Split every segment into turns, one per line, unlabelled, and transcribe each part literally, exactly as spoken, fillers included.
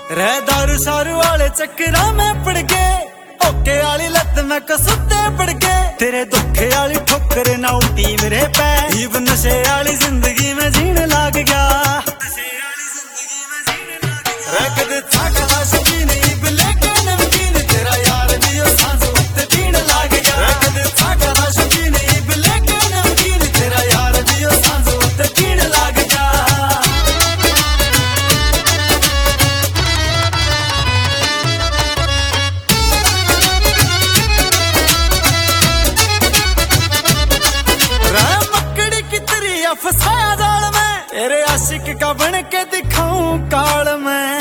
रे दारू सारू वाले चक्करा में पड़ के ओके वाली लत में कसुते पड़ के तेरे दुखे वाली ठोकर ना उठी मेरे पे इब नशे वाली जिंदगी में जीने लग गया रख दे छाका शकीन इब लेके नमकीन तेरा यार दियो सांस उठते पीने लग गया रख दे छाका शकीन इब लेके नमकीन तेरा यार दियो सांस उठते पीने लग गया फसाया जाल में तेरे आशिक का बन के दिखाऊं काल में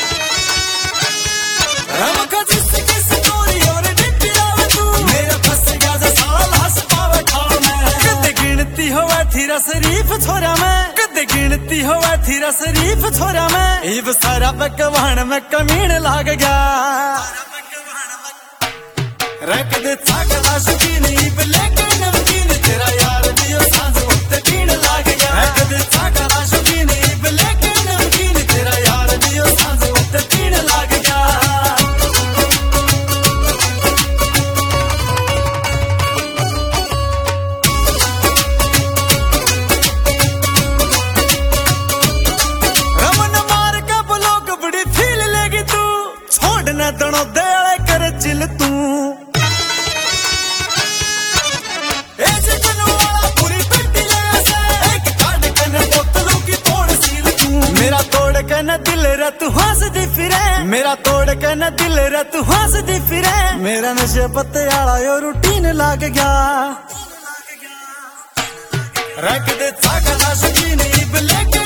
जिसकी स्टोरी और तू मेरा फंस गया जो साल हंस पावे खाल में कदे गिनती होवे थीरा शरीफ छोरा में कदे गिनती होवे थीरा शरीफ छोरा में इब सारा पकवान में कमीन लाग गया रख दे छाका शकीन इब लेके नमकीन तेरा यार दियो सांस उठते पीने लाग गया रख दे छाका शकीन इब लेके नमकीन तेरा यार दियो सांस उठते पीने लाग गया रमन मार का ब्लॉक बड़ी फील लेगी तू छोड़ना दोनों दे कर चिल तू मेरा तोड़ के न दिल रे तू हंस दी फिरे मेरा तोड़ के न दिल रे तू हंस दी फिरे मेरा नशे पत्ते आला यो रूटीन लग गया रख दे छाका शकीन इब लेके